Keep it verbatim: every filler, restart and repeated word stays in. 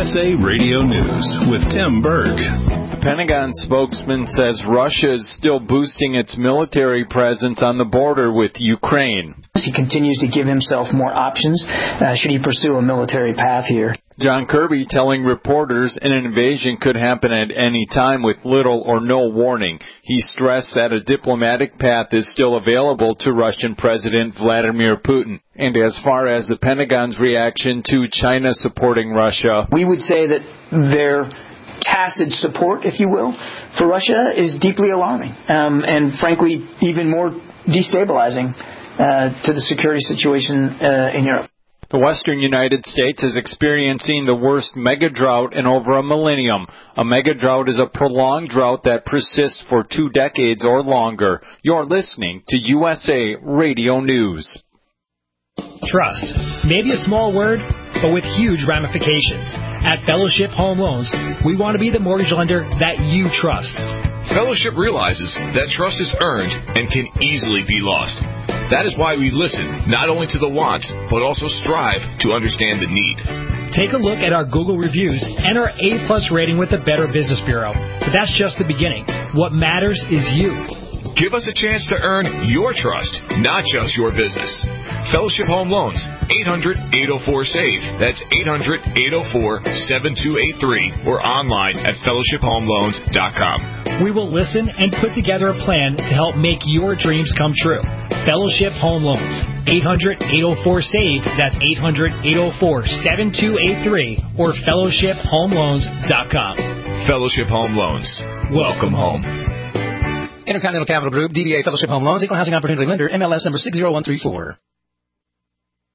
S A Radio News with Tim Berg. The Pentagon spokesman says Russia is still boosting its military presence on the border with Ukraine. He continues to give himself more options uh, should he pursue a military path here. John Kirby telling reporters an invasion could happen at any time with little or no warning. He stressed that a diplomatic path is still available to Russian President Vladimir Putin. And as far as the Pentagon's reaction to China supporting Russia, we would say that their tacit support, if you will, for Russia is deeply alarming um, and, frankly, even more destabilizing uh, to the security situation uh, in Europe. The western United States is experiencing the worst mega drought in over a millennium. A mega drought is a prolonged drought that persists for two decades or longer. You're listening to U S A Radio News. Trust. Maybe a small word, but with huge ramifications. At Fellowship Home Loans, we want to be the mortgage lender that you trust. Fellowship realizes that trust is earned and can easily be lost. That is why we listen not only to the wants, but also strive to understand the need. Take a look at our Google reviews and our A-plus rating with the Better Business Bureau. But that's just the beginning. What matters is you. Give us a chance to earn your trust, not just your business. Fellowship Home Loans, eight hundred, eight oh four, SAVE. That's eight hundred, eight oh four, seven two eight three or online at fellowship home loans dot com. We will listen and put together a plan to help make your dreams come true. Fellowship Home Loans, eight hundred, eight oh four, SAVE. That's eight hundred, eight oh four, seven two eight three or fellowship home loans dot com. Fellowship Home Loans. Welcome home. Intercontinental Capital Group, D B A Fellowship Home Loans, Equal Housing Opportunity Lender, M L S number six zero one three four.